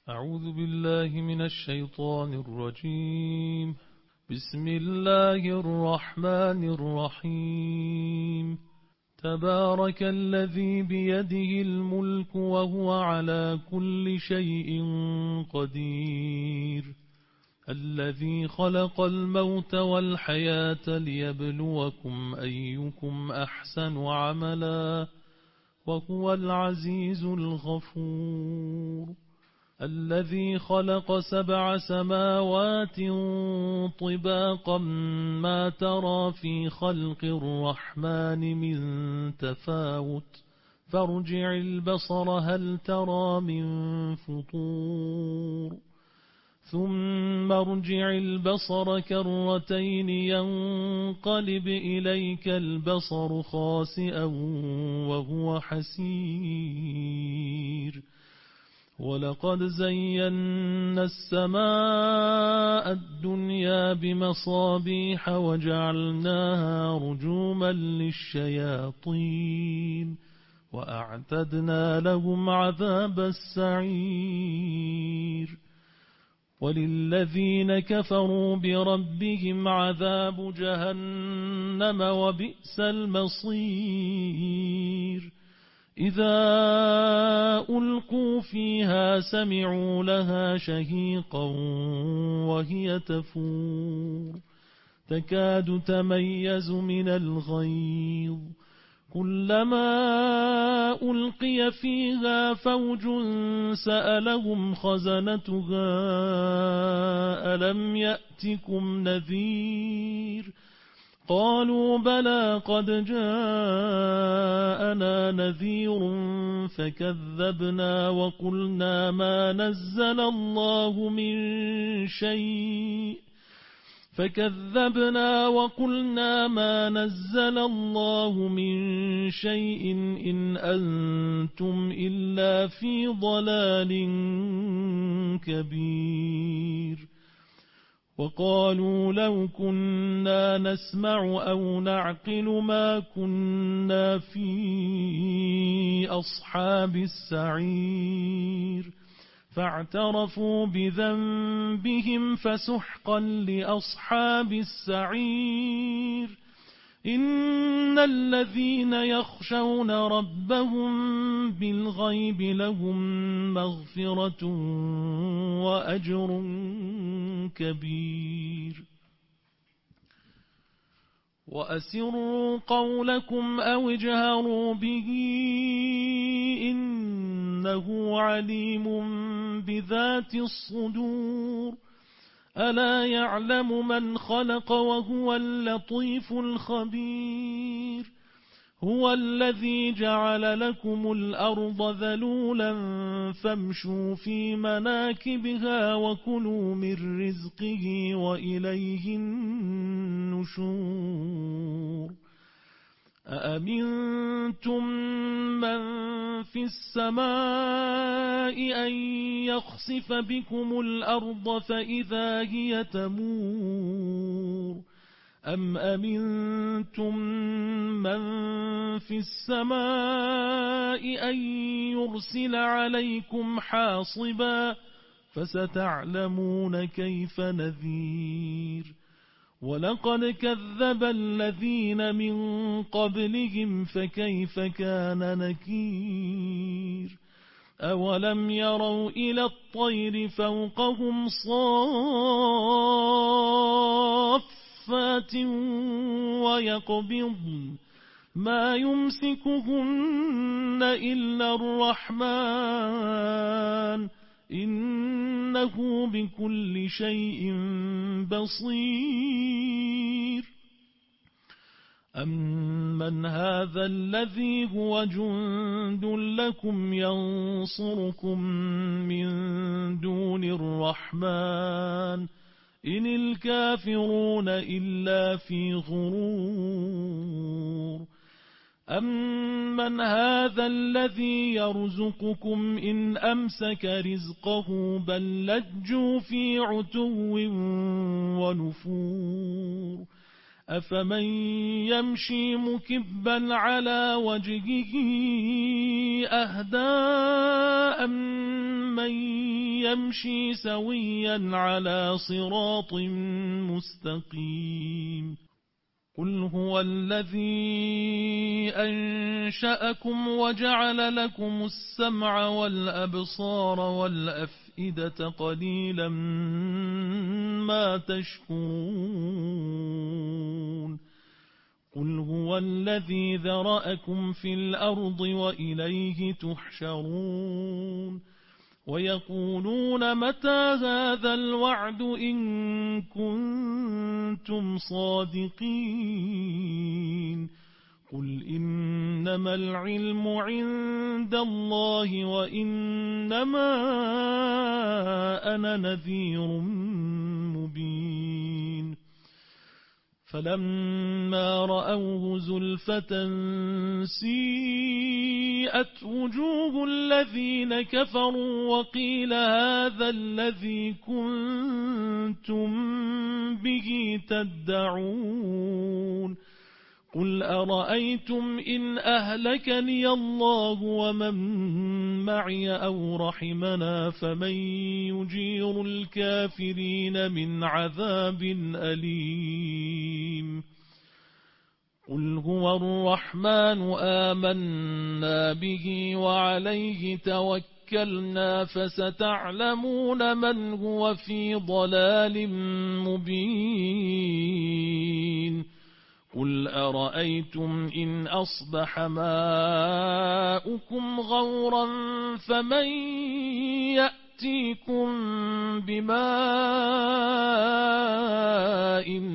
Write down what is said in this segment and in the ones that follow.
أعوذ بالله من الشيطان الرجيم. بسم الله الرحمن الرحيم. تبارك الذي بيده الملك وهو على كل شيء قدير. الذي خلق الموت والحياة ليبلوكم أيكم أحسن عملا وهو العزيز الغفور. الذي خلق 7 سماوات طباقا ما ترى في خلق الرحمن من تفاوت فارجع البصر هل ترى من فطور ثم ارجع البصر كرتين ينقلب إليك البصر خاسئا وهو حسير. ولقد زينا السماء الدنيا بمصابيح وجعلناها رجوما للشياطين وأعتدنا لهم عذاب السعير. وللذين كفروا بربهم عذاب جهنم وبئس المصير. إذا ألقوا فيها سمعوا لها شهيقا وهي تفور تكاد تميز من الغيظ كلما ألقي فيها فوج سألهم خزنتها ألم يأتكم نذير قالوا بلى قد جاءنا نذير فكذبنا وقلنا ما نزل الله من شيء إن أنتم إلا في ضلال كبير. وقالوا لو كنا نسمع أو نعقل ما كنا في أصحاب السعير فاعترفوا بذنبهم فسحقا لأصحاب السعير. إن الذين يخشون ربهم بالغيب لهم مغفرة وأجر كبير. وأسروا قولكم أو اجهروا به إنه عليم بذات الصدور. ألا يعلم من خلق وهو اللطيف الخبير. هو الذي جعل لكم الأرض ذلولا فامشوا في مناكبها وكلوا من رزقه وإليه النشور. أأمنتم من في السماء أن يخسف بكم الأرض فإذا هي تمور أم أمنتم من في السماء أن يرسل عليكم حاصبا فستعلمون كيف نذير. ولقد كذب الذين من قبلهم فكيف كان نكير. أولم يروا إلى الطير فوقهم صافات ويقبضن ما يمسكهن إلا الرحمن إنه بكل شيء بصير. أمن هذا الذي هو جند لكم ينصركم من دون الرحمن إن الكافرون إلا في غرور. أمن هذا الذي يرزقكم إن أمسك رزقه بل لجوا في عتو ونفور. أفمن يمشي مكبا على وجهه أهدى من يمشي سويا على صراط مستقيم قل هو الذي أنشأكم وجعل لكم السمع والأبصار والأفئدة قليلا ما تشكرون قل هو الذي ذرأكم في الأرض وإليه تحشرون ويقولون متى هذا الوعد إن كنتم صادقين قل إنما العلم عند الله وإنما أنا نذير مبين فلما رأوه زلفة سيئت وجوه الذين كفروا وقيل هذا الذي كنتم به تدعون قل أرأيتم إن أهلكني الله ومن معي أو رحمنا فمن يجير الكافرين من عذاب أليم قل هو الرحمن آمنا به وعليه توكلنا فستعلمون من هو في ضلال مبين قل أرأيتم إن أصبح ماؤكم غورا فمن يأتيكم بماء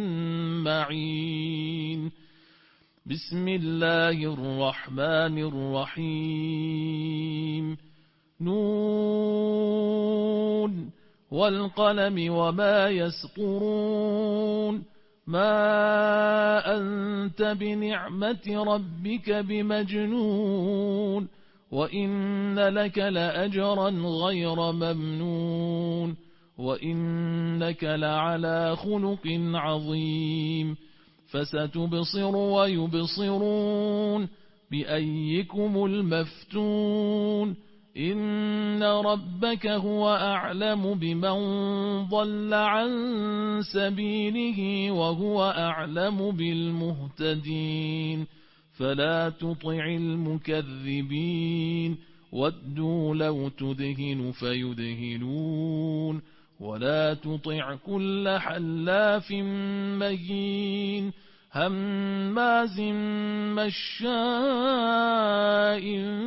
معين بسم الله الرحمن الرحيم نون والقلم وما يسطرون ما أنت بنعمة ربك بمجنون وإن لك لأجرا غير ممنون وإنك لعلى خلق عظيم فستبصر ويبصرون بأيكم المفتون إن ربك هو أعلم بمن ضل عن سبيله وهو أعلم بالمهتدين فلا تطع المكذبين ودوا لو تدهن فيدهنون ولا تطع كل حلاف مهين هماز مشاء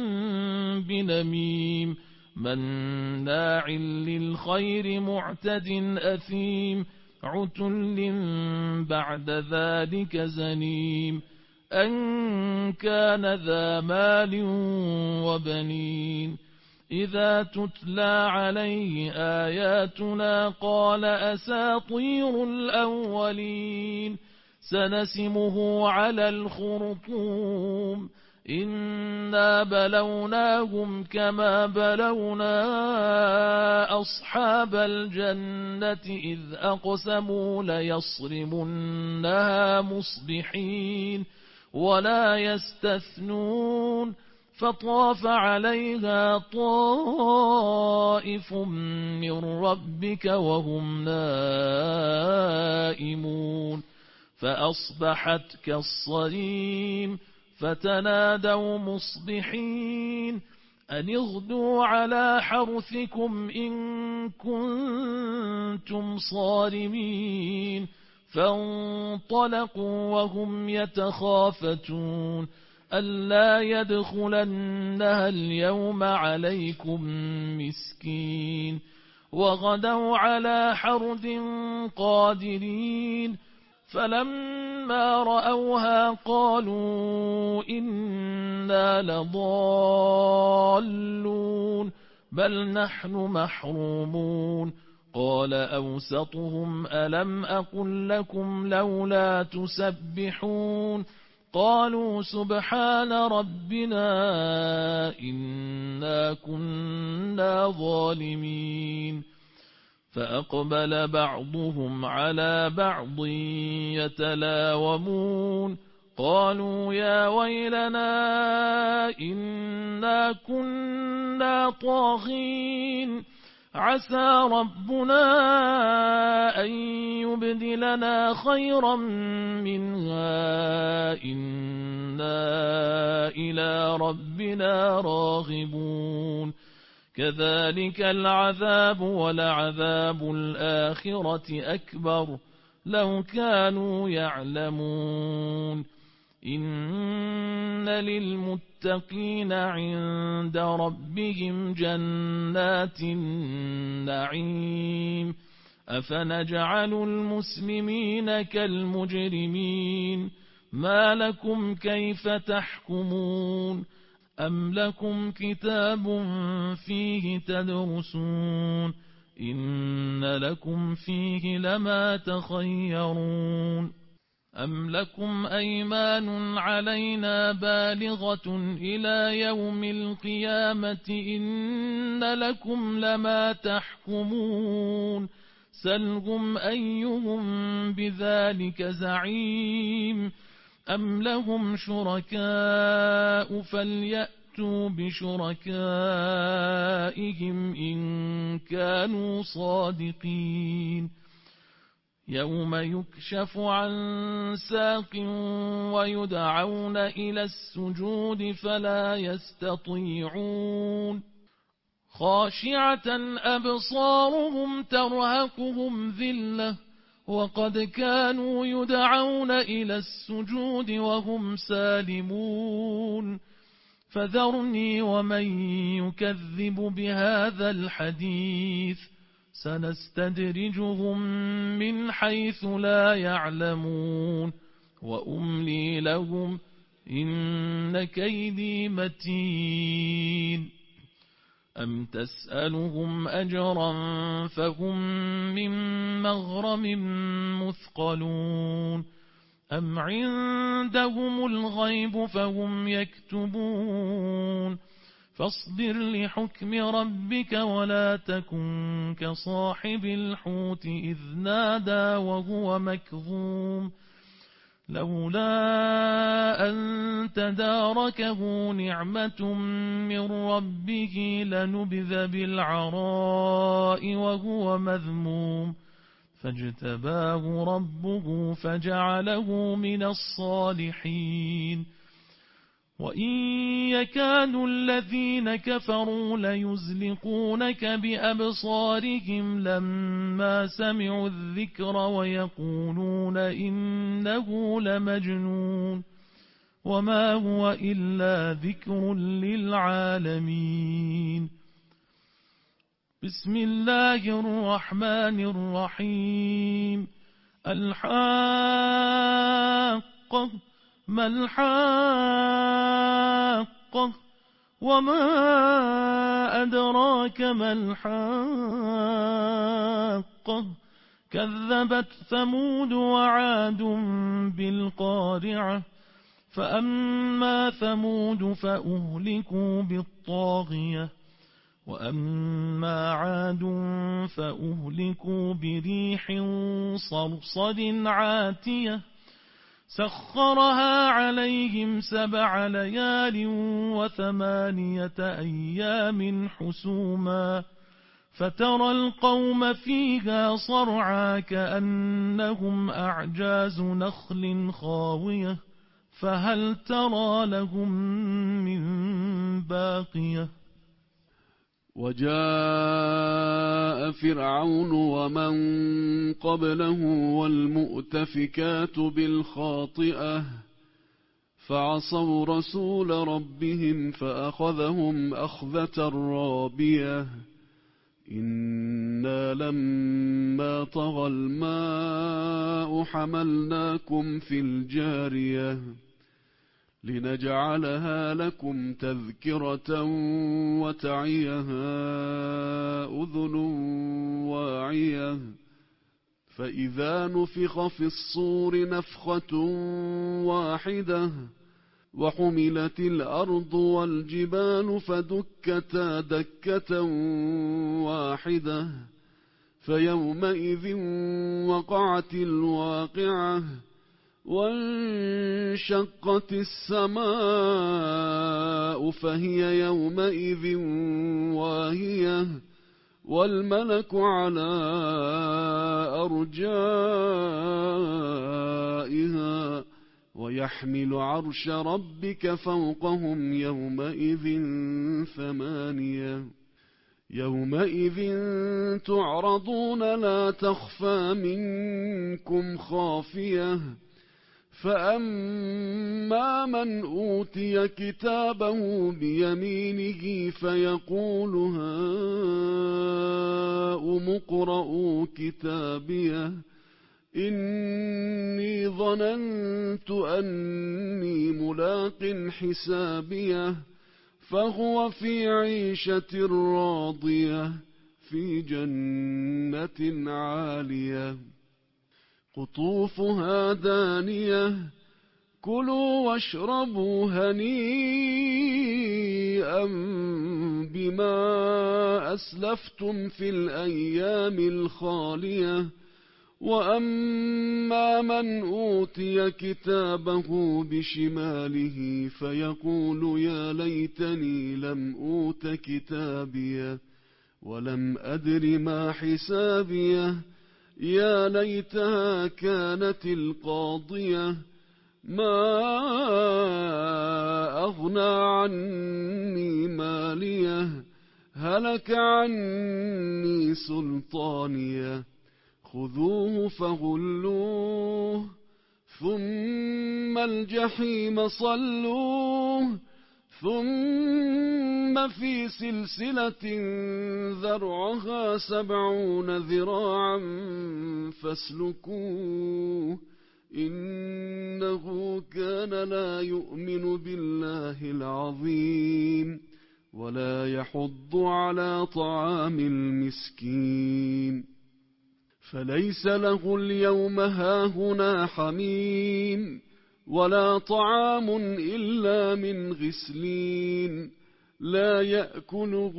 بنميم مناع للخير معتد أثيم عتل بعد ذلك زنيم أن كان ذا مال وبنين إذا تتلى عليه آياتنا قال أساطير الأولين سنسمه على الخرطوم إنا بلوناهم كما بلونا أصحاب الجنة إذ أقسموا ليصرمنها مصبحين ولا يستثنون فطاف عليها طائف من ربك وهم نائمون فأصبحت كالصريم فتنادوا مصبحين أن اغدوا على حرثكم إن كنتم صارمين فانطلقوا وهم يتخافتون ألا يدخلنها اليوم عليكم مسكين وغدوا على حرد قادرين فلما رأوها قالوا إنا لضالون بل نحن محرومون قال أوسطهم ألم أقل لكم لولا تسبحون قالوا سبحان ربنا إنا كنا ظالمين فأقبل بعضهم على بعض يتلاومون قالوا يا ويلنا إنا كنا طاغين عسى ربنا أن يبدلنا خيرا منها إنا إلى ربنا راغبون كذلك العذاب ولعذاب الآخرة أكبر لو كانوا يعلمون إن للمتقين عند ربهم جنات النعيم أفنجعل المسلمين كالمجرمين ما لكم كيف تحكمون أم لكم كتاب فيه تدرسون إن لكم فيه لما تخيرون أم لكم أيمان علينا بالغة إلى يوم القيامة إن لكم لما تحكمون سلهم أيهم بذلك زعيم أم لهم شركاء فليأتوا بشركائهم إن كانوا صادقين يوم يكشف عن ساق ويدعون إلى السجود فلا يستطيعون خاشعة أبصارهم ترهقهم ذلة وقد كانوا يدعون إلى السجود وهم سالمون فذرني ومن يكذب بهذا الحديث سنستدرجهم من حيث لا يعلمون وأملي لهم إن كيدي متين أم تسألهم أجرا فهم من مغرم مثقلون أم عندهم الغيب فهم يكتبون فاصبر لحكم ربك ولا تكن كصاحب الحوت إذ نادى وهو مكظوم لولا أن تداركه نعمة من ربه لنبذ بالعراء وهو مذموم فاجتباه ربه فجعله من الصالحين وإن يكاد الذين كفروا ليزلقونك بأبصارهم لما سمعوا الذكر ويقولون إنه لمجنون وما هو إلا ذكر للعالمين بسم الله الرحمن الرحيم الحاقة ما الحاقة وما أدراك ما الحاقة كذبت ثمود وعاد بالقارعة فأما ثمود فأهلكوا بالطاغية وأما عاد فأهلكوا بريح صرصر عاتية سخرها عليهم 7 ليال و8 أيام حسوما فترى القوم فيها صرعى كأنهم أعجاز نخل خاوية فهل ترى لهم من باقية وجاء فرعون ومن قبله والمؤتفكات بالخاطئة فعصوا رسول ربهم فأخذهم أخذة رابية إنا لما طغى الماء حملناكم في الجارية لنجعلها لكم تذكرة وتعيها أذن واعية فإذا نفخ في الصور نفخة واحدة وحملت الأرض والجبال فدكتا دكة واحدة فيومئذ وقعت الواقعة وانشقت السماء فهي يومئذ واهية والملك على أرجائها ويحمل عرش ربك فوقهم يومئذ ثمانية يومئذ تعرضون لا تخفى منكم خافية فأما من أوتي كتابه بيمينه فيقول هاؤم اقرءوا كتابيه إني ظننت أني ملاق حسابيه فهو في عيشة راضية في جنة عالية قطوفها دانية كلوا واشربوا هنيئا بما أسلفتم في الأيام الخالية وأما من أوتي كتابه بشماله فيقول يا ليتني لم أوت كتابيه ولم أدر ما حسابيه يا ليتها كانت القاضية ما أغنى عني ماليه هلك عني سلطانيه خذوه فغلوه ثم الجحيم صلوه ثم في سلسلة ذرعها 70 ذراعا فاسلكوه إنه كان لا يؤمن بالله العظيم ولا يحض على طعام المسكين فليس له اليوم هاهنا حميم ولا طعام إلا من غسلين لا يأكله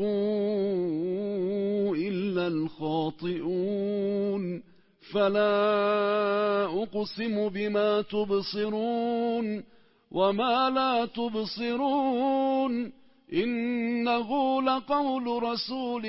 إلا الخاطئون فلا أقسم بما تبصرون وما لا تبصرون إنه لقول رسول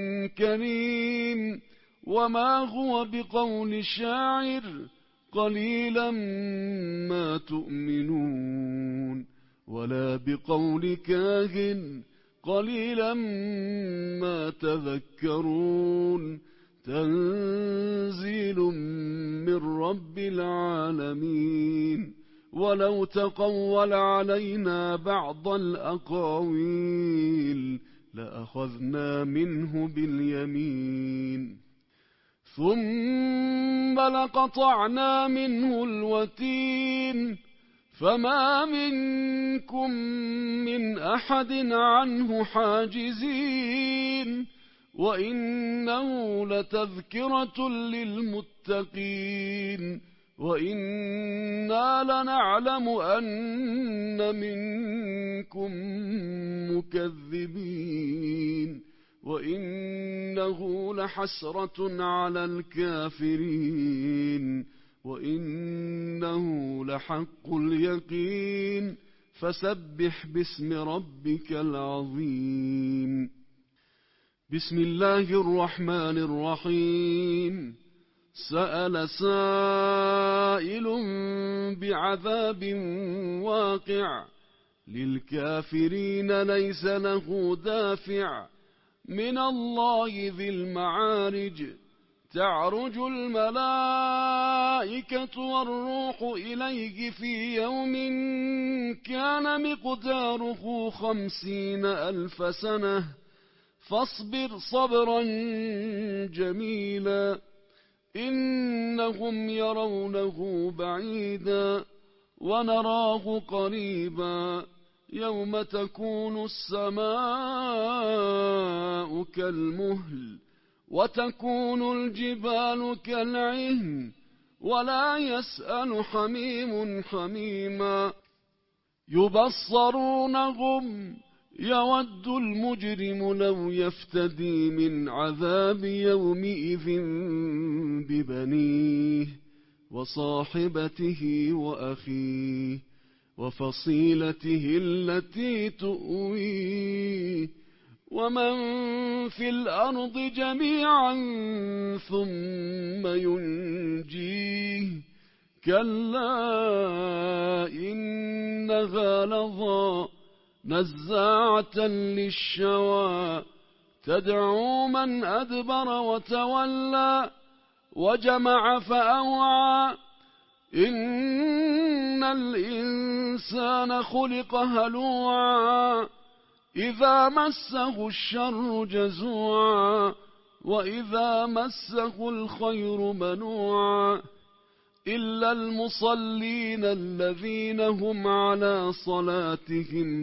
كريم وما هو بقول شاعر قليلا ما تؤمنون ولا بقول كاهن قليلا ما تذكرون تنزيل من رب العالمين ولو تقول علينا بعض الأقاويل لأخذنا منه باليمين ثم لقطعنا منه الوتين فما منكم من أحد عنه حاجزين وإنه لتذكرة للمتقين وإنا لنعلم أن منكم مكذبين وإنه لحسرة على الكافرين وإنه لحق اليقين فسبح باسم ربك العظيم بسم الله الرحمن الرحيم سأل سائل بعذاب واقع للكافرين ليس له دافع من الله ذي المعارج تعرج الملائكة والروح إليه في يوم كان مقداره 50,000 سنة فاصبر صبرا جميلا إنهم يرونه بعيدا ونراه قريبا يوم تكون السماء كالمهل وتكون الجبال كالعهن ولا يسأل حميم حميما يبصرونهم يود المجرم لو يفتدي من عذاب يومئذ ببنيه وصاحبته وأخيه وفصيلته التي تؤويه ومن في الأرض جميعا ثم ينجيه كلا إنها لظى نزاعة للشوى تدعو من أدبر وتولى وجمع فأوعى إن الإنسان خلق هلوعا إذا مسه الشر جزوعا وإذا مسه الخير منوعا إلا المصلين الذين هم على صلاتهم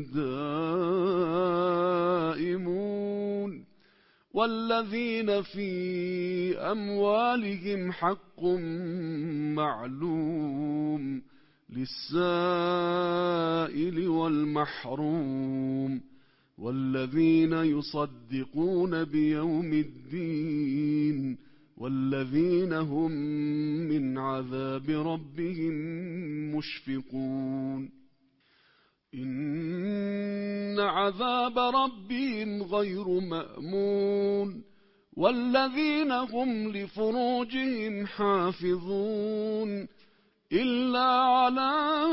دائمون والذين في أموالهم حق معلوم للسائل والمحروم والذين يصدقون بيوم الدين والذين هم من عذاب ربهم مشفقون إن عذاب ربهم غير مأمون والذين هم لفروجهم حافظون إلا على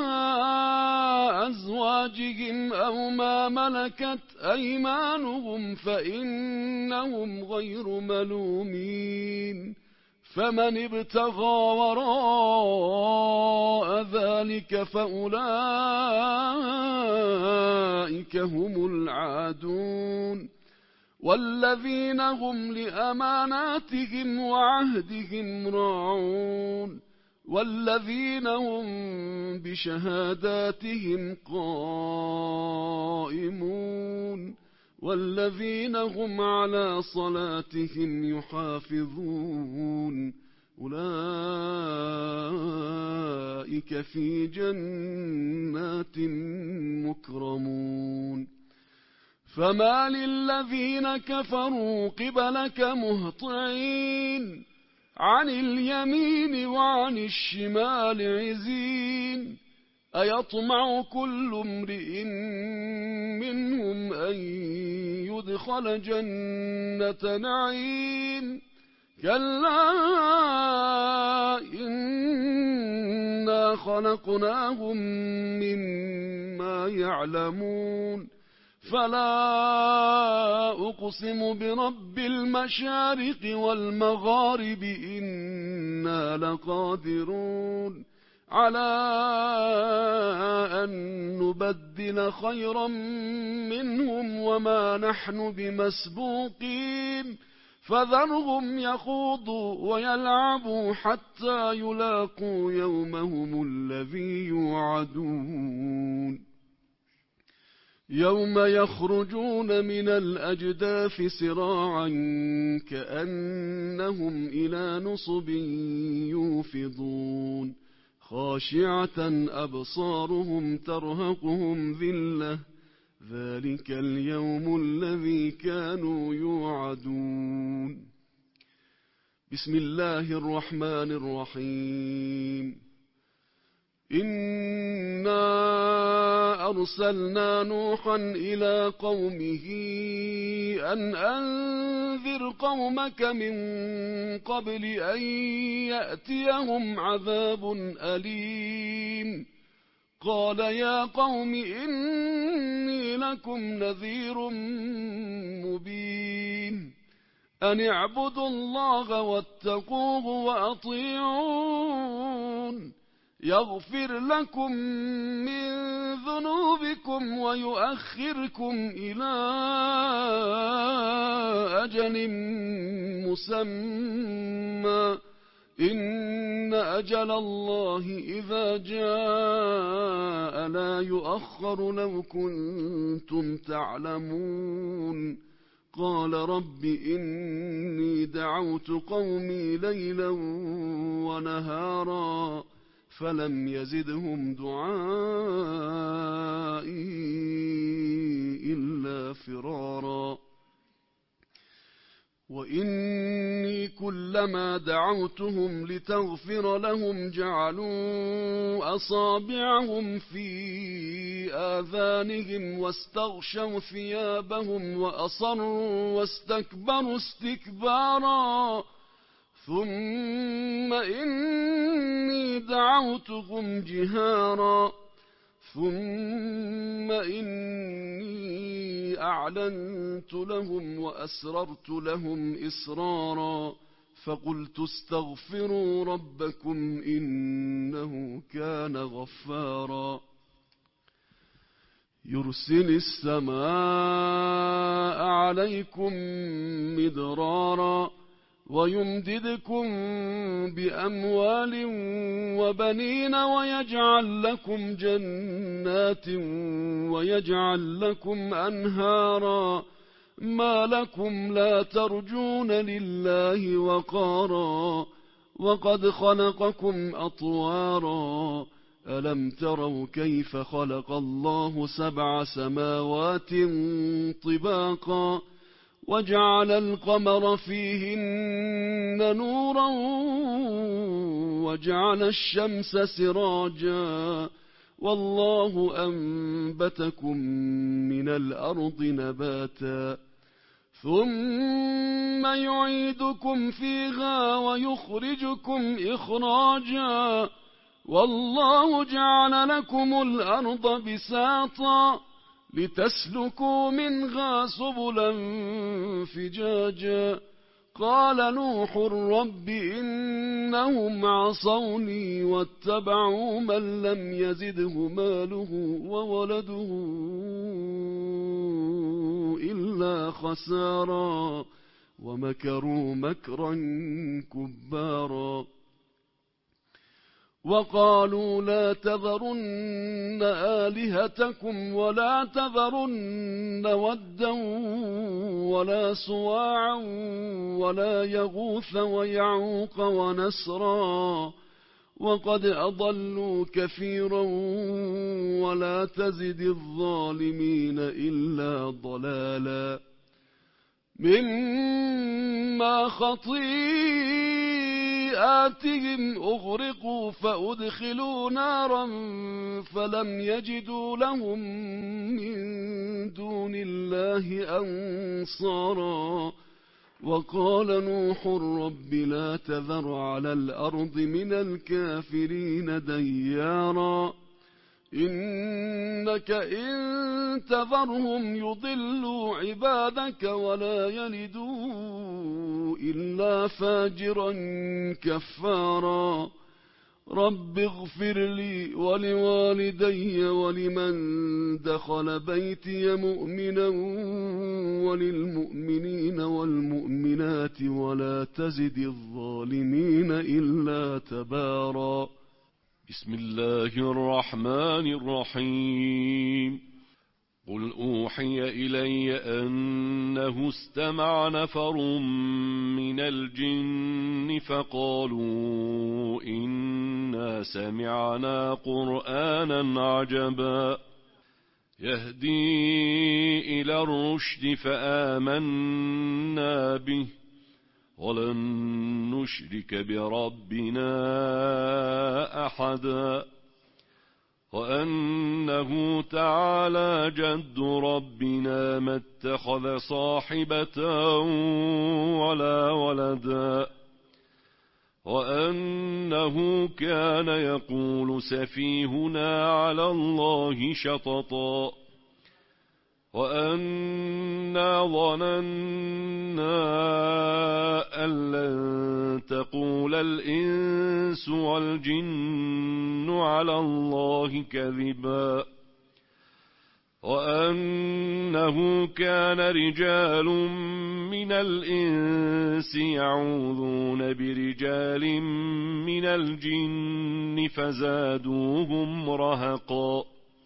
أزواجهم أو ما ملكت أيمانهم فإنهم غير ملومين فمن ابتغى وراء ذلك فأولئك هم العادون والذين هم لأماناتهم وعهدهم راعون والذين هم بشهاداتهم قائمون والذين هم على صلاتهم يحافظون أولئك في جنات مكرمون فما للذين كفروا قبلك مهطعين عن اليمين وعن الشمال عزين أيطمع كل امرئ منهم أن يدخل جنة نعيم كلا إنا خلقناهم مما يعلمون فلا أقسم برب المشارق والمغارب إنا لقادرون على أن نبدل خيرا منهم وما نحن بمسبوقين فذرهم يخوضوا ويلعبوا حتى يلاقوا يومهم الذي يوعدون يوم يخرجون من الأجداث سراعا كأنهم إلى نصب يوفضون خاشعة أبصارهم ترهقهم ذلة ذلك اليوم الذي كانوا يوعدون بسم الله الرحمن الرحيم إنا أرسلنا نوحا إلى قومه أن أنذر قومك من قبل أن يأتيهم عذاب أليم قال يا قوم إني لكم نذير مبين أن اعبدوا الله واتقوه وأطيعون يغفر لكم من ذنوبكم ويؤخركم إلى أجل مسمى إن أجل الله إذا جاء لا يؤخر لو كنتم تعلمون قال رب إني دعوت قومي ليلا ونهارا فلم يزدهم دعائي إلا إلا فرارا وإني كلما دعوتهم لتغفر لهم جعلوا أصابعهم في آذانهم واستغشوا ثيابهم وأصروا واستكبروا استكبارا ثم إني دعوتهم جهارا ثم إني أعلنت لهم وأسررت لهم إسرارا فقلت استغفروا ربكم إنه كان غفارا يرسل السماء عليكم مدرارا ويمددكم بأموال وبنين ويجعل لكم جنات ويجعل لكم أنهارا ما لكم لا ترجون لله وقارا وقد خلقكم أطوارا ألم تروا كيف خلق الله 7 سماوات طباقا وجعل القمر فيهن نورا وجعل الشمس سراجا والله أنبتكم من الأرض نباتا ثم يعيدكم فيها ويخرجكم إخراجا والله جعل لكم الأرض بساطا لتسلكوا منها سبلا فجاجا قال نوح رب إنهم عصوني واتبعوا من لم يزده ماله وولده إلا خسارا ومكروا مكرا كبارا وقالوا لا تذرن آلهتكم ولا تذرن ودا ولا سواعا ولا يغوث ويعوق ونسرا وقد أضلوا كثيرا ولا تزد الظالمين إلا ضلالا مما خطيئاتهم أغرقوا فأدخلوا نارا فلم يجدوا لهم من دون الله أنصارا وقال نوح رب لا تذر على الأرض من الكافرين ديارا إنك إن تذرهم يضلوا عبادك ولا يلدوا إلا فاجرا كفارا رب اغفر لي ولوالدي ولمن دخل بيتي مؤمنا وللمؤمنين والمؤمنات ولا تزد الظالمين إلا تبارا بسم الله الرحمن الرحيم قل أوحي إلي أنه استمع نفر من الجن فقالوا إنا سمعنا قرآنا عجبا يهدي إلى الرشد فآمنا به ولن نشرك بربنا أحدا وأنه تعالى جد ربنا ما اتخذ صاحبة ولا ولدا وأنه كان يقول سفيهنا على الله شططا وأنا ظننا أن لن تقول الإنس والجن على الله كذبا وأنه كان رجال من الإنس يعوذون برجال من الجن فزادوهم رهقا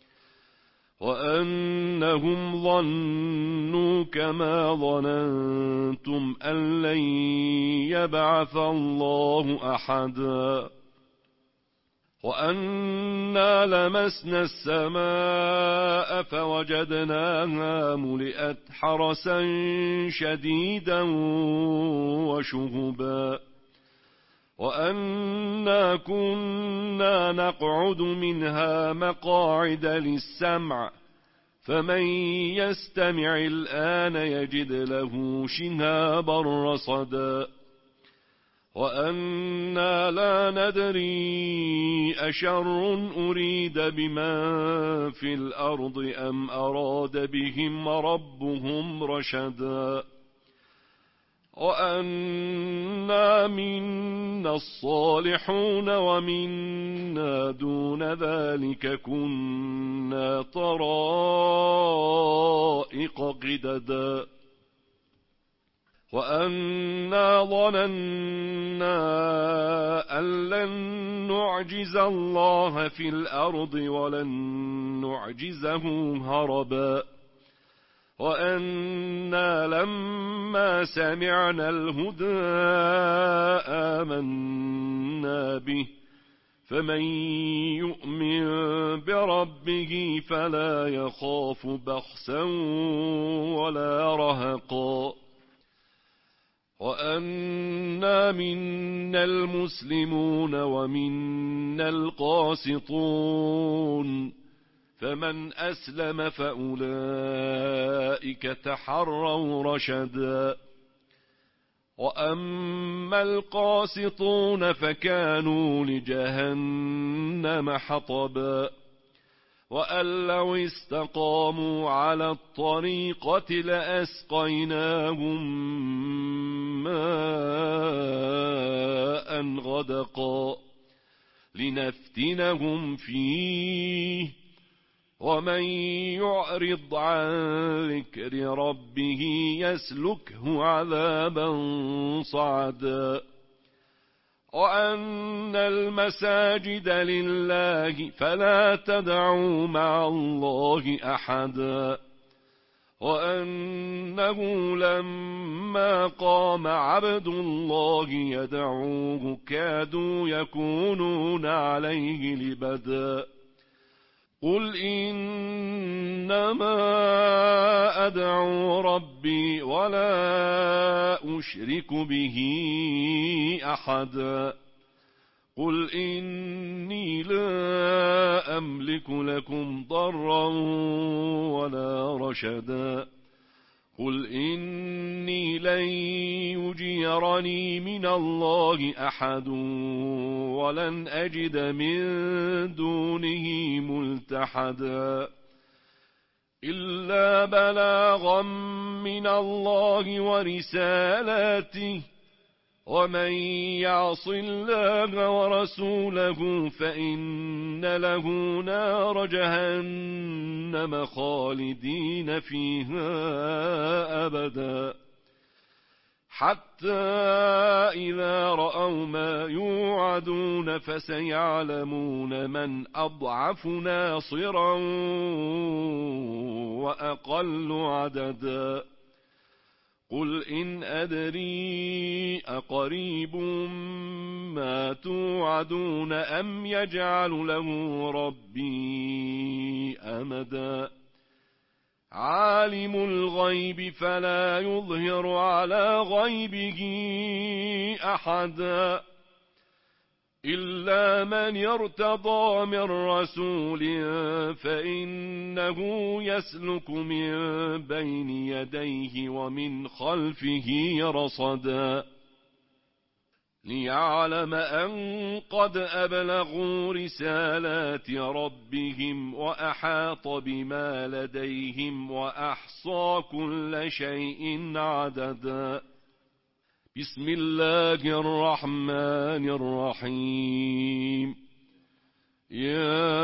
وأنهم ظنوا كما ظننتم أن لن يبعث الله أحدا وأنا لمسنا السماء فوجدناها ملئت حرسا شديدا وشهبا وأنا كنا نقعد منها مقاعد للسمع فمن يستمع الآن يجد له شهابا رصدا وأنا لا ندري أشر أريد بمن في الأرض أم أراد بهم ربهم رشدا وأنا منا الصالحون ومنا دون ذلك كنا طرائق قددا وأنا ظننا أن لن نعجز الله في الأرض ولن نعجزه هربا وأنا لما سمعنا الهدى آمنا به فمن يؤمن بربه فلا يخاف بخسا ولا رهقا وأنا منا المسلمون ومنا القاسطون فمن أسلم فأولئك تحروا رشدا وأما القاسطون فكانوا لجهنم حطبا وأن لو استقاموا على الطريقة لأسقيناهم ماء غدقا لنفتنهم فيه ومن يعرض عن ذكر ربه يسلكه عذابا صعدا وأن المساجد لله فلا تدعوا مع الله أحدا وأنه لما قام عبد الله يدعوه كادوا يكونون عليه لبدا قل إنما أدعو ربي ولا أشرك به أحدا قل إني لا أملك لكم ضرا ولا رشدا قل إني لن يجيرني من الله أحد ولن أجد من دونه ملتحدا إلا بلاغا من الله ورسالاته ومن يعص الله ورسوله فإن له نار جهنم خالدين فيها أبدا حتى إذا رأوا ما يوعدون فسيعلمون من أضعف ناصرا وأقل عددا قل إن أدري أقريب ما توعدون أم يجعل له ربي أمدا عالم الغيب فلا يظهر على غيبه أحدا إلا من ارتضى من رسول فإنه يسلك من بين يديه ومن خلفه رصدا ليعلم أن قد أبلغوا رسالات ربهم وأحاط بما لديهم وأحصى كل شيء عددا بسم الله الرحمن الرحيم يا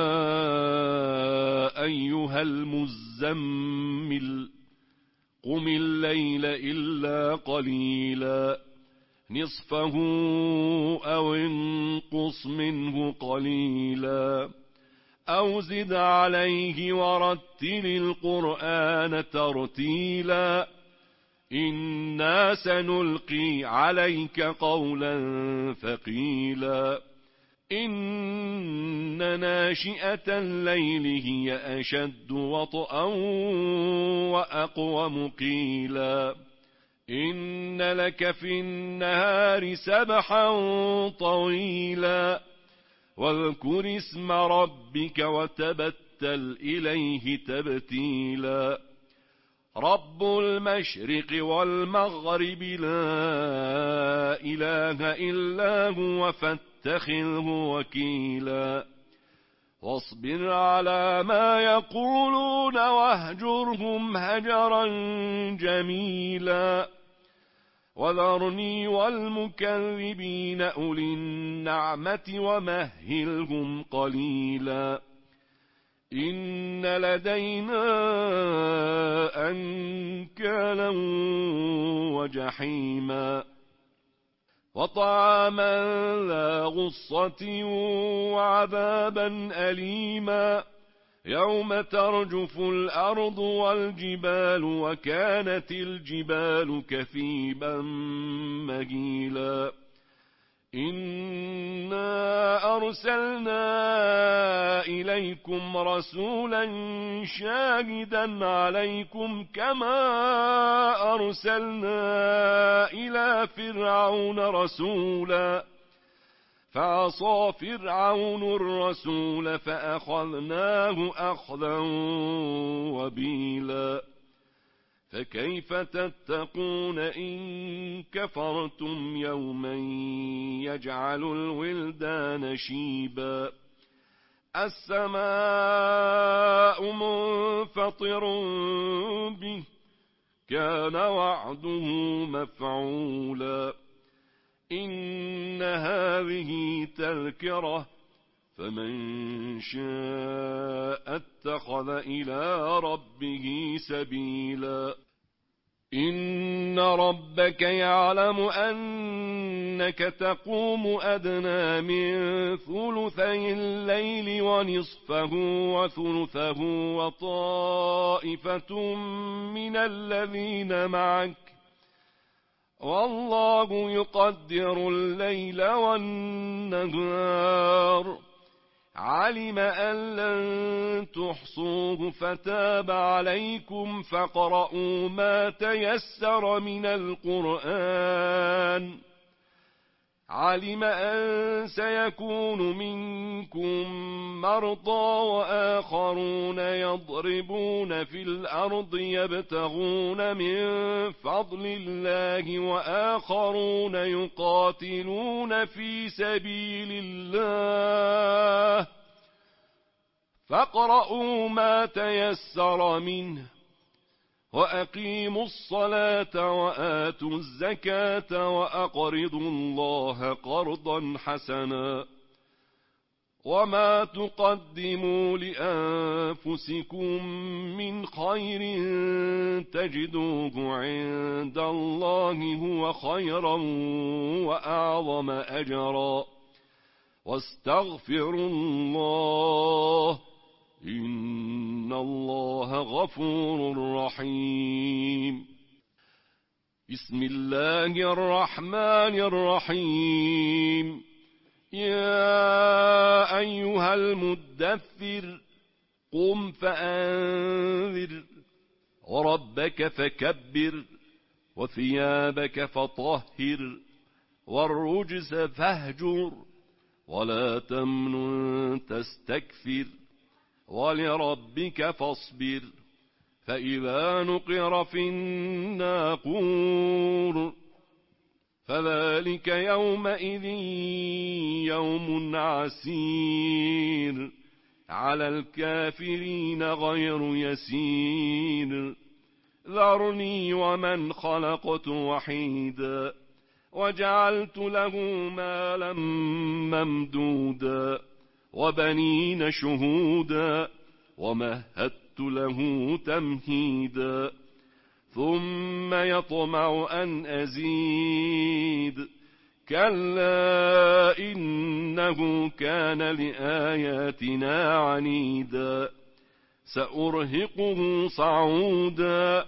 أيها المزمل قم الليل إلا قليلا نصفه أو انقص منه قليلا أو زد عليه ورتل القرآن ترتيلا إنا سنلقي عليك قولا ثقيلا إن ناشئة الليل هي أشد وطئا وأقوم قيلا إن لك في النهار سبحا طويلا واذكر اسم ربك وتبتل إليه تبتيلا رب المشرق والمغرب لا إله إلا هو فاتخذه وكيلا واصبر على ما يقولون واهجرهم هجرا جميلا وذرني والمكذبين أولي النعمة ومهلهم قليلا إن لدينا أنكالا وجحيما وطعاما ذا غصة وعذابا أليما يوم ترجف الأرض والجبال وكانت الجبال كثيبا مهيلا إنا أرسلنا إليكم رسولا شاهدا عليكم كما أرسلنا إلى فرعون رسولا فعصى فرعون الرسول فأخذناه أخذا وبيلا فكيف تتقون إن كفرتم يوما يجعل الولدان شيبا السماء منفطر به كان وعده مفعولا إن هذه تذكرة فمن شاء اتخذ إلى ربه سبيلا إن ربك يعلم أنك تقوم أدنى من ثلثي الليل ونصفه وثلثه وطائفة من الذين معك والله يقدر الليل والنهار علم أن لن تحصوه فتاب عليكم فاقرؤوا ما تيسر من القرآن علم أن سيكون منكم مرضى وآخرون يضربون في الأرض يبتغون من فضل الله وآخرون يقاتلون في سبيل الله فاقرؤوا ما تيسر منه وأقيموا الصلاة وآتوا الزكاة وأقرضوا الله قرضا حسنا وما تقدموا لأنفسكم من خير تجدوه عند الله هو خيرا وأعظم أجرا واستغفروا الله إن الله غفور رحيم بسم الله الرحمن الرحيم يا أيها المدثر قم فأنذر وربك فكبر وثيابك فطهر والرجز فاهجر ولا تمنن تستكثر ولربك فاصبر فإذا نقر في الناقور فذلك يومئذ يوم عسير على الكافرين غير يسير ذرني ومن خلقت وحيدا وجعلت له مالا ممدودا وبنين شهودا ومهدت له تمهيدا ثم يطمع أن أزيد كلا إنه كان لآياتنا عنيدا سأرهقه صعودا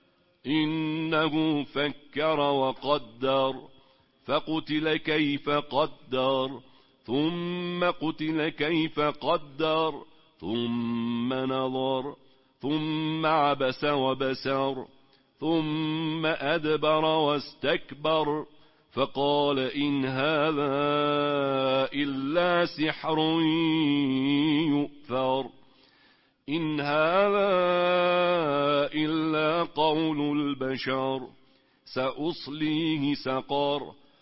إنه فكر وقدر فقتل كيف قدر ثم قتل كيف قدر ثم نظر ثم عبس وبسر ثم أدبر واستكبر فقال إن هذا إلا سحر يؤثر إن هذا إلا قول البشر سأصليه سقر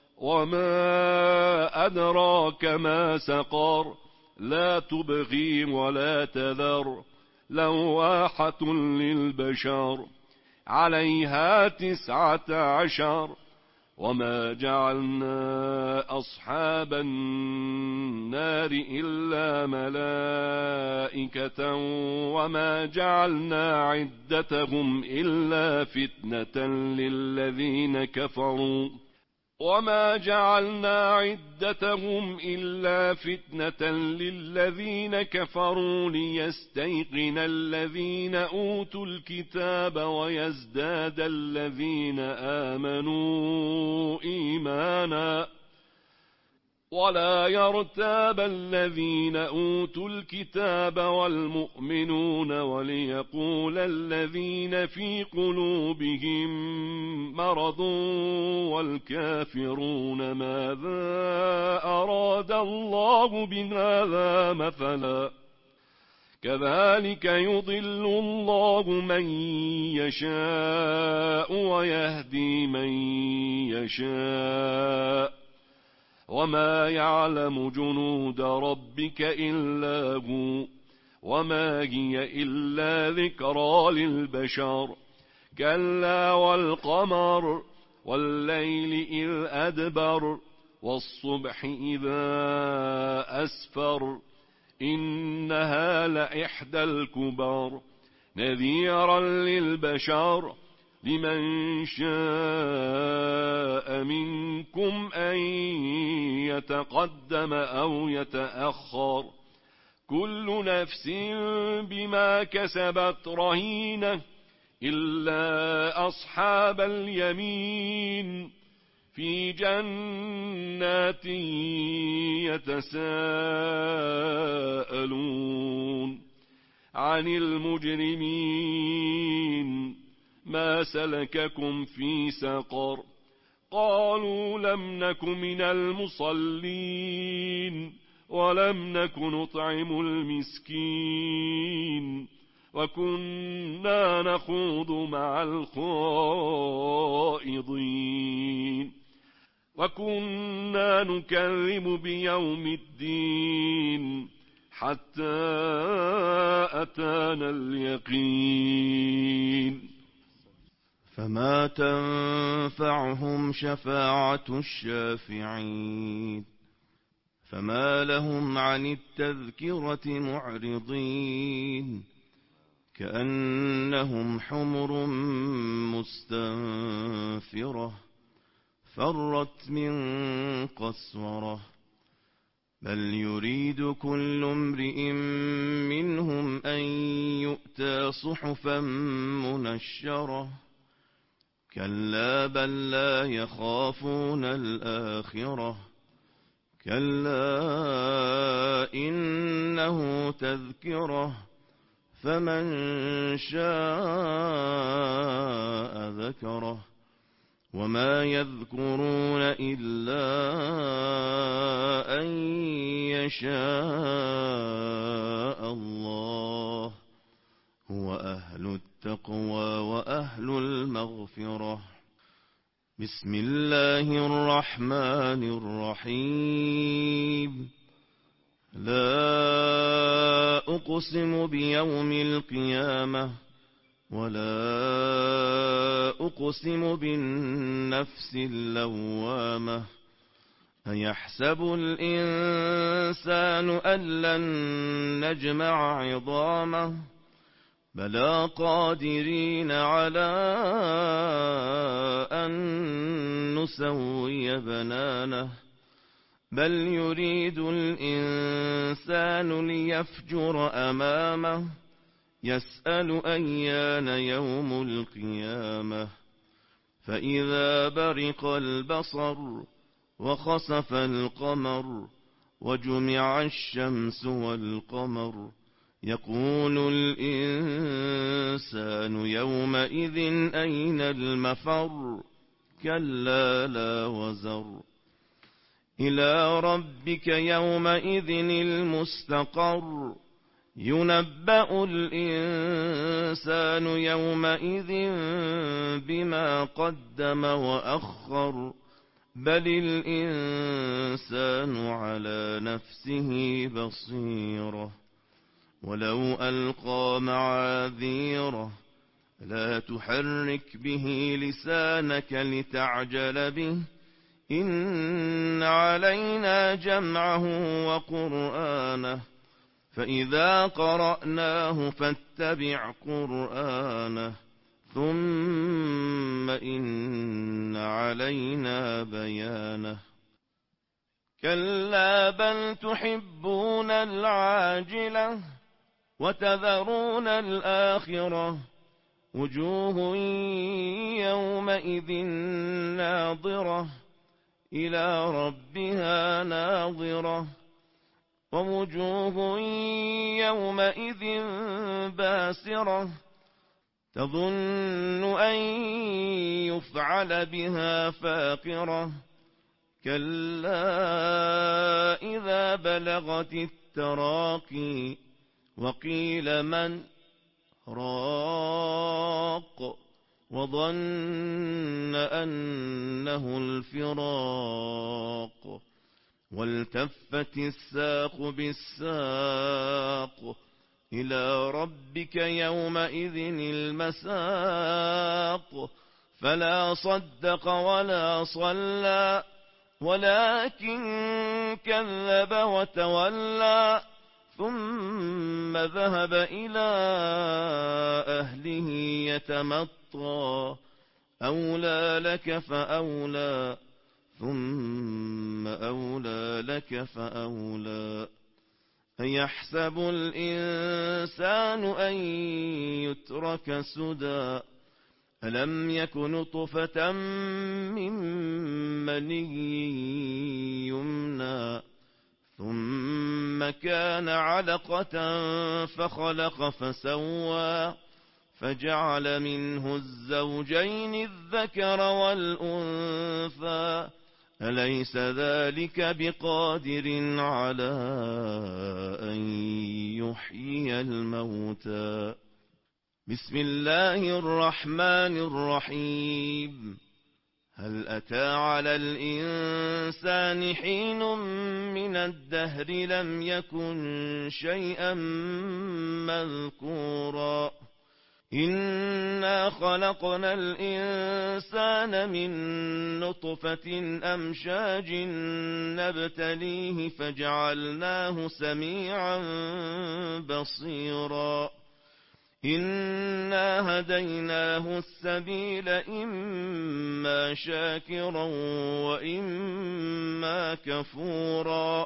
وما أدراك ما سقر لا تبغي ولا تذر لواحة للبشر عليها 19 وما جعلنا أصحاب النار إلا ملائكة وما جعلنا عدتهم إلا فتنة للذين كفروا ليستيقن الذين أوتوا الكتاب ويزداد الذين آمنوا إيمانا ولا يرتاب الذين أوتوا الكتاب والمؤمنون وليقول الذين في قلوبهم مرض والكافرون ماذا أراد الله بهذا مثلا كذلك يضل الله من يشاء ويهدي من يشاء وما يعلم جنود ربك إلا هو وما هي إلا ذكرى للبشر كلا والقمر والليل إذ أدبر والصبح إذا أسفر إنها لإحدى الكبر نذيرا للبشر لمن شاء منكم أن يتقدم أو يتأخر كل نفس بما كسبت رهينة إلا أصحاب اليمين في جنات يتساءلون عن المجرمين ما سلككم في سقر قالوا لم نك من المصلين ولم نك نطعم المسكين وكنا نخوض مع الخائضين وكنا نكذب بيوم الدين حتى أتانا اليقين فما تنفعهم شفاعة الشافعين فما لهم عن التذكرة معرضين كأنهم حمر مستنفرة فرت من قسورة بل يريد كل امرئ منهم أن يؤتى صحفا منشرة كلا بل لا يخافون الآخرة كلا إنه تذكرة فمن شاء ذكره وما يذكرون إلا أن يشاء الله هو أهل التقوى وأهل المغفرة بسم الله الرحمن الرحيم لا أقسم بيوم القيامة ولا أقسم بالنفس اللوامة أيحسب الإنسان أن لن نجمع عظامه بلى قادرين على أن نسوي بنانه بل يريد الإنسان ليفجر أمامه يسأل أيان يوم القيامة فإذا برق البصر وخسف القمر وجمع الشمس والقمر يقول الإنسان يومئذ أين المفر كلا لا وزر إلى ربك يومئذ المستقر ينبأ الإنسان يومئذ بما قدم وأخر بل الإنسان على نفسه بصيرة ولو ألقى معاذيره لا تحرك به لسانك لتعجل به إن علينا جمعه وقرآنه فإذا قرأناه فاتبع قرآنه ثم إن علينا بيانه كلا بل تحبون العاجلة وتذرون الآخرة وجوه يومئذ ناظرة إلى ربها ناظرة ووجوه يومئذ باسرة تظن أن يفعل بها فاقرة كلا إذا بلغت التراقي وقيل من راق وظن أنه الفراق والتفت الساق بالساق إلى ربك يومئذ المساق فلا صدق ولا صلى ولكن كذب وتولى ثم ذهب إلى أهله يتمطى أولى لك فأولى ثم أولى لك فأولى أيحسب الإنسان أن يترك سدى ألم يك نطفة من مني يمنى ثم كان علقة فخلق فسوى فجعل منه الزوجين الذكر والأنثى أليس ذلك بقادر على أن يحيي الموتى بسم الله الرحمن الرحيم هل أتى على الإنسان حين من الدهر لم يكن شيئا مذكورا إنا خلقنا الإنسان من نطفة أمشاج نبتليه فجعلناه سميعا بصيرا إنا هديناه السبيل إما شاكرا وإما كفورا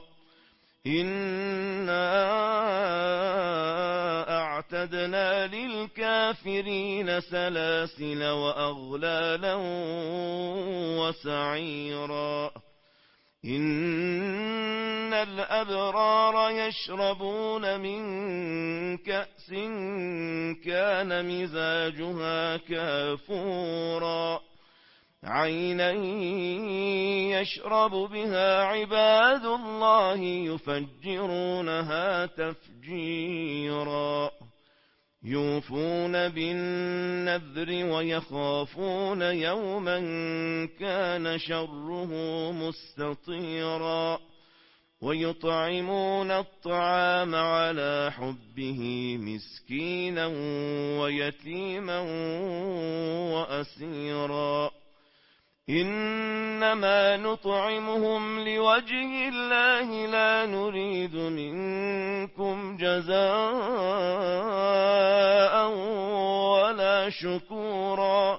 إنا أعتدنا للكافرين سلاسل وأغلالا وسعيرا إن الأبرار يشربون من كأس كان مزاجها كافورا عينا يشرب بها عباد الله يفجرونها تفجيرا يوفون بالنذر ويخافون يوما كان شره مستطيرا ويطعمون الطعام على حبه مسكينا ويتيما وأسيرا إنما نطعمهم لوجه الله لا نريد منكم جزاء ولا شكورا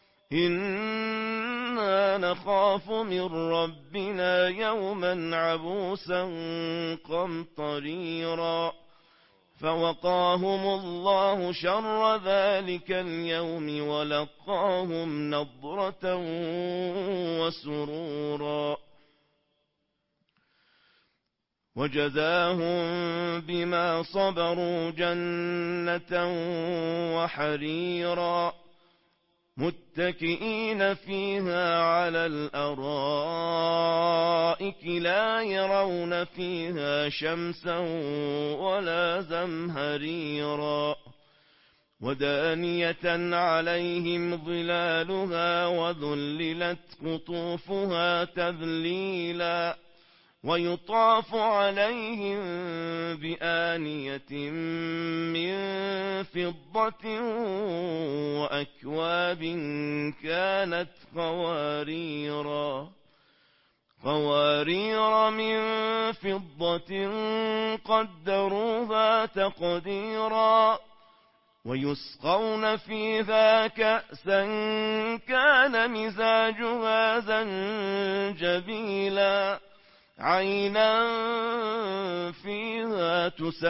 إنا نخاف من ربنا يوما عبوسا قمطريرا فوقاهم الله شر ذلك اليوم ولقاهم نضرة وسرورا وجزاهم بما صبروا جنة وحريرا متكئين فيها على الأرائك لا يرون فيها شمسا ولا زمهريرا ودانية عليهم ظلالها وذللت قطوفها تذليلا ويطاف عليهم بآنية من فضة وأكواب كانت قوارير من فضة قدروها تقديرا ويسقون فيها كأسا كان مزاجها زنجبيلا عينا فيها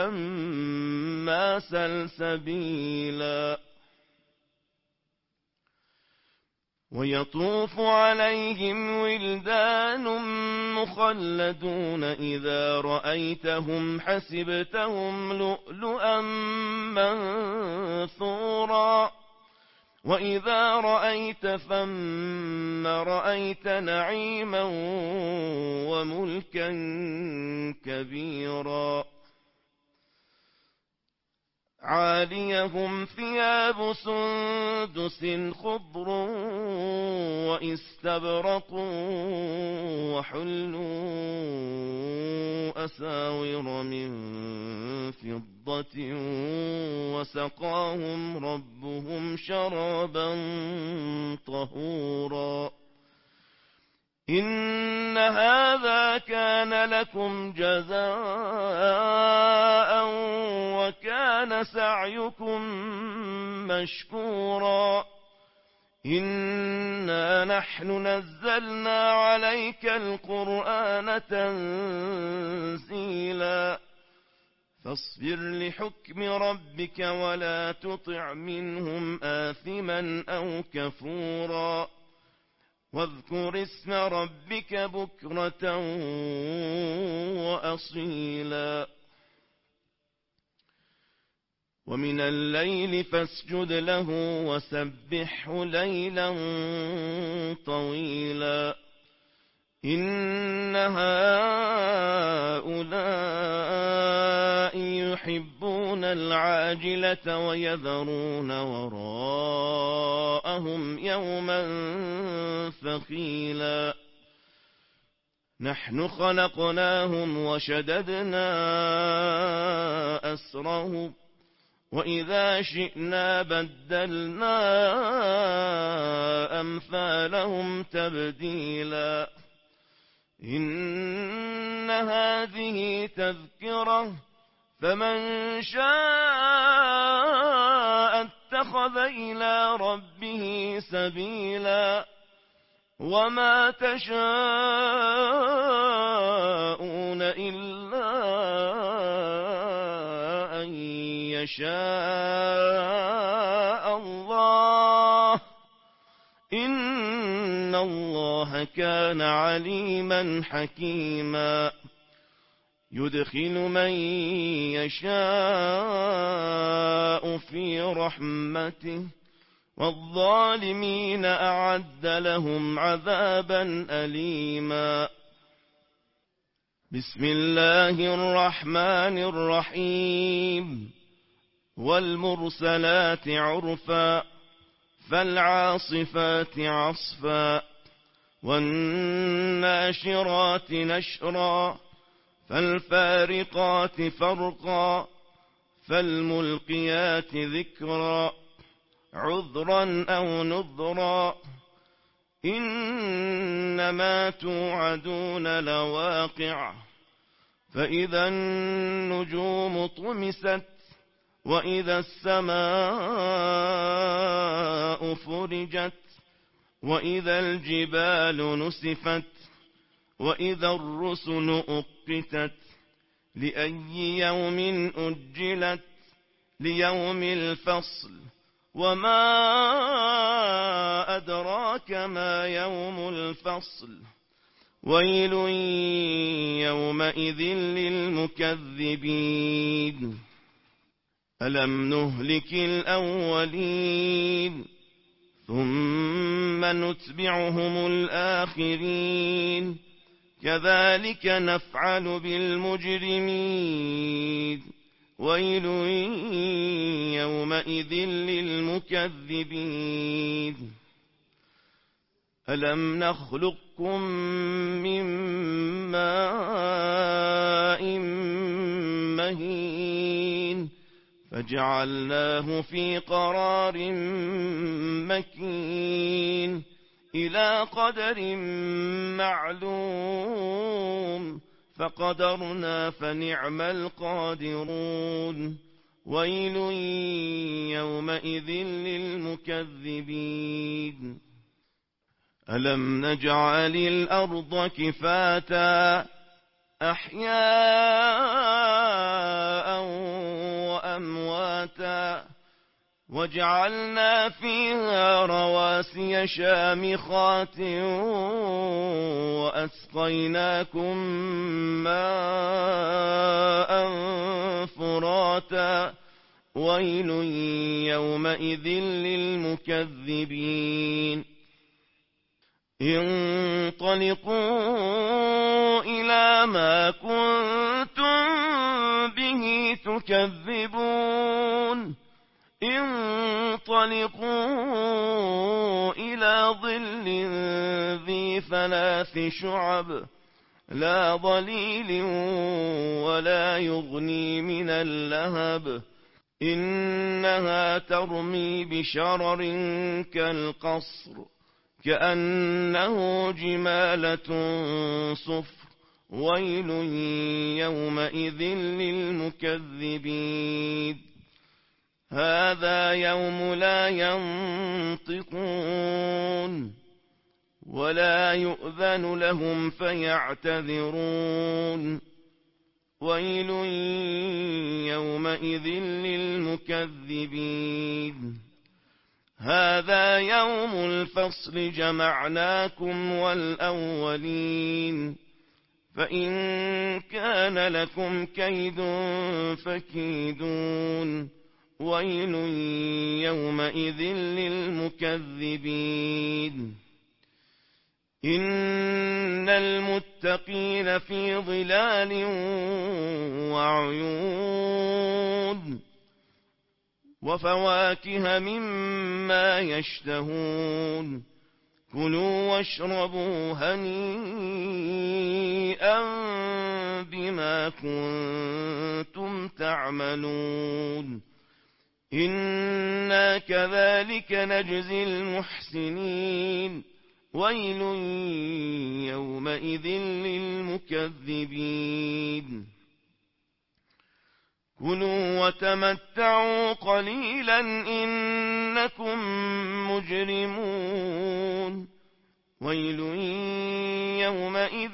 تسمى سلسبيلا ويطوف عليهم ولدان مخلدون إذا رأيتهم حسبتهم لؤلؤا منثورا وإذا رأيت ثم رأيت نعيما وملكا كبيرا عاليهم ثياب سندس خضر واستبرق وحلوا أساور من فضة وسقاهم ربهم شرابا طهورا إن هذا كان لكم جزاء وكان سعيكم مشكورا إنا نحن نزلنا عليك القرآن تنزيلا فاصبر لحكم ربك ولا تطع منهم آثما أو كفورا واذكر اسم ربك بكرة وأصيلا ومن الليل فاسجد له وسبحه ليلا طويلا إن هؤلاء يحبون العاجلة ويذرون وراءهم يوما ثقيلا نحن خلقناهم وشددنا أسرهم وإذا شئنا بدلنا أمثالهم تبديلا إن هذه تذكرة فمن شاء اتخذ إلى ربه سبيلا وما تشاءون إلا أن يشاء الله إن الله كان عليما حكيما يدخل من يشاء في رحمته والظالمين أعد لهم عذابا أليما بسم الله الرحمن الرحيم والمرسلات عرفا فالعاصفات عصفا والناشرات نشرا فالفارقات فرقا فالملقيات ذكرا عذرا أو نذرا إنما توعدون لواقع فإذا النجوم طمست وإذا السماء فرجت وإذا الجبال نسفت وإذا الرسل أقتت لأي يوم أجلت ليوم الفصل وما أدراك ما يوم الفصل ويل يومئذ للمكذبين ألم نهلك الأولين ثم نتبعهم الآخرين كذلك نفعل بالمجرمين ويل يومئذ للمكذبين ألم نخلقكم من ماء مهين فجعلناه في قرار مكين إلى قدر معلوم فقدرنا فنعم القادرون ويل يومئذ للمكذبين ألم نجعل الأرض كفاتا أحياء وأمواتا وجعلنا فيها رواسي شامخات وأسقيناكم ماء فراتا ويل يومئذ للمكذبين انطلقوا إلى ما كنتم به تكذبون انطلقوا إلى ظل ذي 3 شعب لا ظليل ولا يغني من اللهب إنها ترمي بشرر كالقصر كأنه جمالة صفر ويل يومئذ للمكذبين هذا يوم لا ينطقون ولا يؤذن لهم فيعتذرون ويل يومئذ للمكذبين هذا يوم الفصل جمعناكم والأولين فإن كان لكم كيد فكيدون ويل يومئذ للمكذبين إن المتقين في ظلال وعيون وفواكه مما يشتهون كلوا واشربوا هنيئا بما كنتم تعملون إنا كذلك نجزي المحسنين ويل يومئذ للمكذبين كلوا وتمتعوا قليلا إنكم مجرمون ويل يومئذ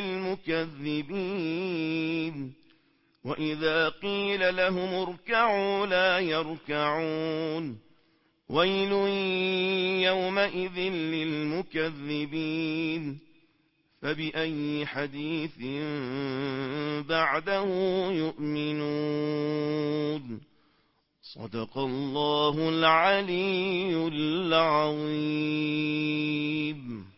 للمكذبين وإذا قيل لهم اركعوا لا يركعون ويل يومئذ للمكذبين فبأي حديث بعده يؤمنون صدق الله العلي العظيم.